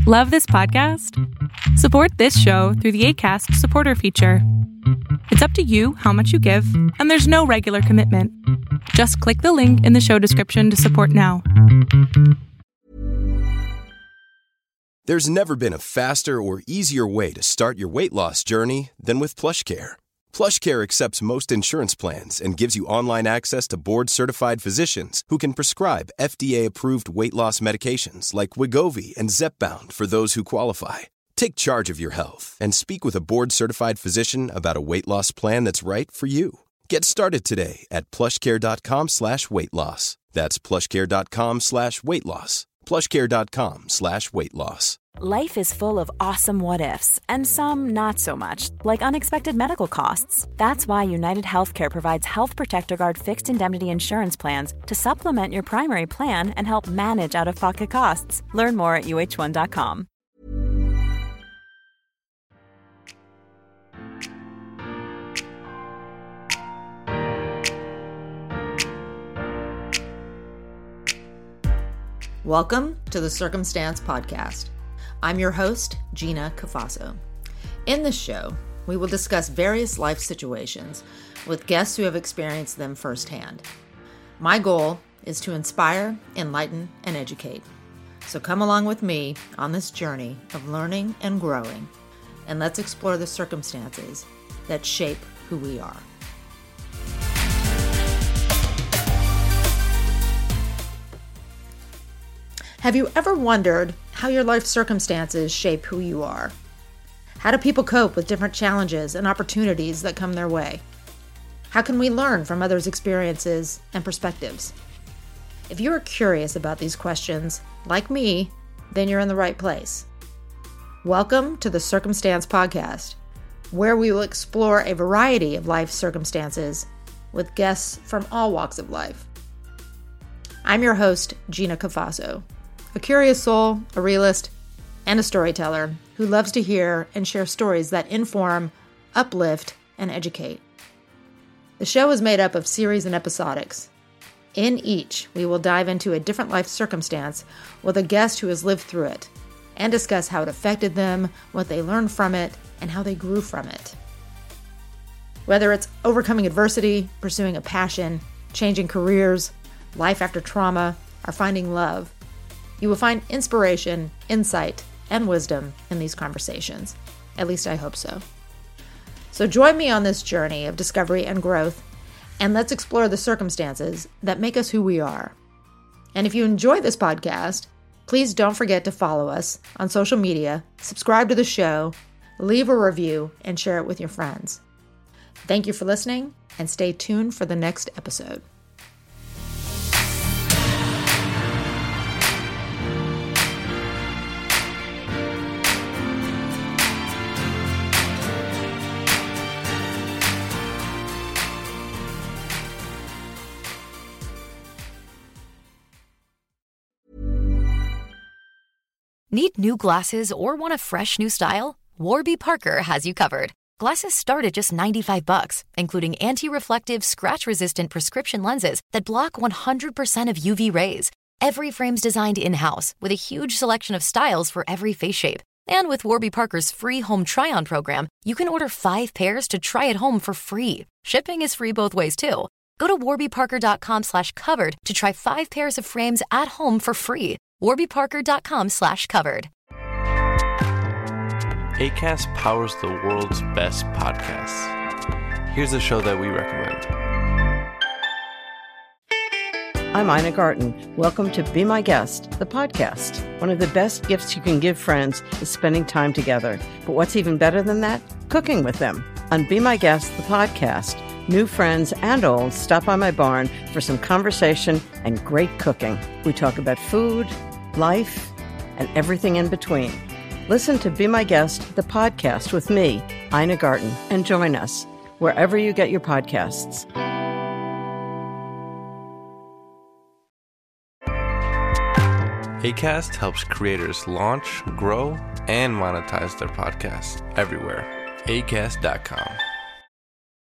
Love this podcast? Support this show through the Acast supporter feature. It's up to you how much you give, and there's no regular commitment. Just click the link in the show description to support now. There's never been a faster or easier way to start your weight loss journey than with PlushCare. PlushCare accepts most insurance plans and gives you online access to board-certified physicians who can prescribe FDA-approved weight loss medications like Wegovy and Zepbound for those who qualify. Take charge of your health and speak with a board-certified physician about a weight loss plan that's right for you. Get started today at plushcare.com/weight-loss. That's plushcare.com/weight-loss. plushcare.com/weight-loss. Life is full of awesome what-ifs, and some not so much, like unexpected medical costs. That's why United Healthcare provides Health Protector Guard fixed indemnity insurance plans to supplement your primary plan and help manage out-of-pocket costs. Learn more at uh1.com. Welcome to the Circumstance Podcast. I'm your host, Gina Cafasso. In this show, we will discuss various life situations with guests who have experienced them firsthand. My goal is to inspire, enlighten, and educate. So come along with me on this journey of learning and growing, and let's explore the circumstances that shape who we are. Have you ever wondered how your life circumstances shape who you are? How do people cope with different challenges and opportunities that come their way? How can we learn from others' experiences and perspectives? If you are curious about these questions, like me, then you're in the right place. Welcome to the Circumstance Podcast, where we will explore a variety of life circumstances with guests from all walks of life. I'm your host, Gina Cafasso, a curious soul, a realist, and a storyteller who loves to hear and share stories that inform, uplift, and educate. The show is made up of series and episodics. In each, we will dive into a different life circumstance with a guest who has lived through it and discuss how it affected them, what they learned from it, and how they grew from it. Whether it's overcoming adversity, pursuing a passion, changing careers, life after trauma, or finding love, you will find inspiration, insight, and wisdom in these conversations. At least I hope so. So join me on this journey of discovery and growth, and let's explore the circumstances that make us who we are. And if you enjoy this podcast, please don't forget to follow us on social media, subscribe to the show, leave a review, and share it with your friends. Thank you for listening, and stay tuned for the next episode. Need new glasses or want a fresh new style? Warby Parker has you covered. Glasses start at just $95, including anti-reflective, scratch-resistant prescription lenses that block 100% of UV rays. Every frame's designed in-house with a huge selection of styles for every face shape. And with Warby Parker's free home try-on program, you can order 5 pairs to try at home for free. Shipping is free both ways, too. Go to warbyparker.com/covered to try 5 pairs of frames at home for free. warbyparker.com/covered. Acast powers the world's best podcasts. Here's a show that we recommend. I'm Ina Garten. Welcome to Be My Guest, the podcast. One of the best gifts you can give friends is spending time together. But what's even better than that? Cooking with them. On Be My Guest, the podcast, new friends and old stop by my barn for some conversation and great cooking. We talk about food, life, and everything in between. Listen to Be My Guest, the podcast with me, Ina Garten, and join us wherever you get your podcasts. Acast helps creators launch, grow, and monetize their podcasts everywhere. Acast.com.